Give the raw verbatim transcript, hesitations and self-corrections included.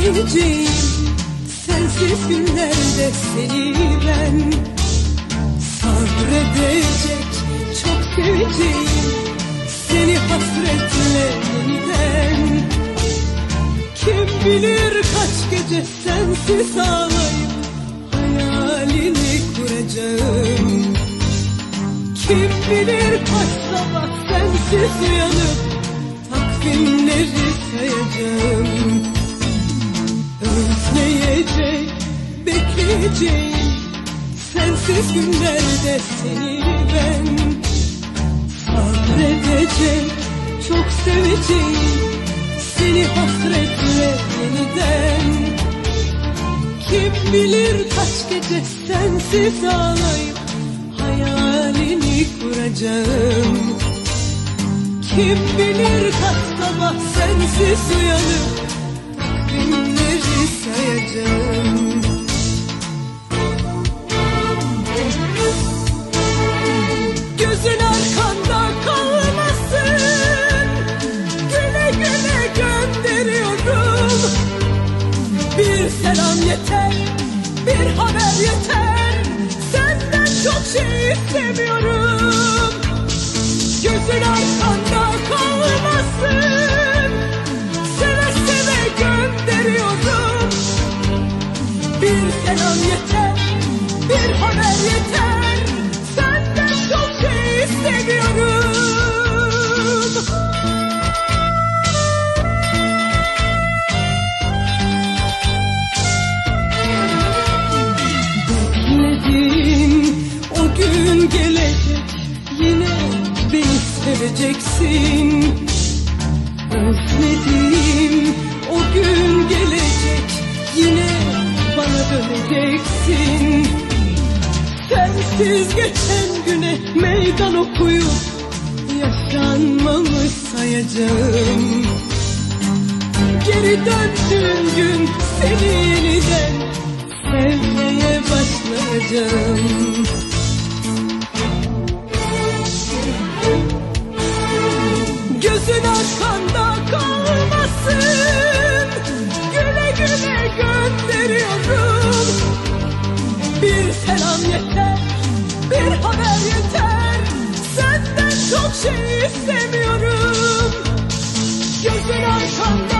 seveceğim, sensiz günlerde seni ben sabredecek, çok seveceğim seni hasretle yeniden. Kim bilir kaç gece sensiz ağlayıp hayalini kuracağım. Kim bilir kaç sabah sensiz uyanıp takvimleri sayacağım. Özleyecek, bekleyeceğim sensiz günlerde seni ben sabredecek, çok seveceğim seni hasretle yeniden. Kim bilir kaç gece sensiz ağlayıp hayalini kuracağım. Kim bilir kaç sabah sensiz uyanıp takvimleri sayacağım. Gözün arkanda kalmasın, güle güle gönderiyorum. Bir selam yeter, bir haber yeter, senden çok şey istemiyorum. Gözün arkanda kalmasın, seve seve gönderiyorum. Bir selam yeter, bir haber yeter, senden çok şey istemiyorum. Bekledim, o gün gelecek, yine beni seveceksin. Özledim, o gün gelecek, yine bana döneceksin. Sensiz geçen güne meydan okuyup yaşanmamış sayacağım. Geri döndüğün gün seni yeniden sevmeye başlayacağım. Gözün arkanda kalmasın, güle güle gönderiyorum. Bir selam yeter, bir haber yeter, senden çok şey istemiyorum. Gözün arkanda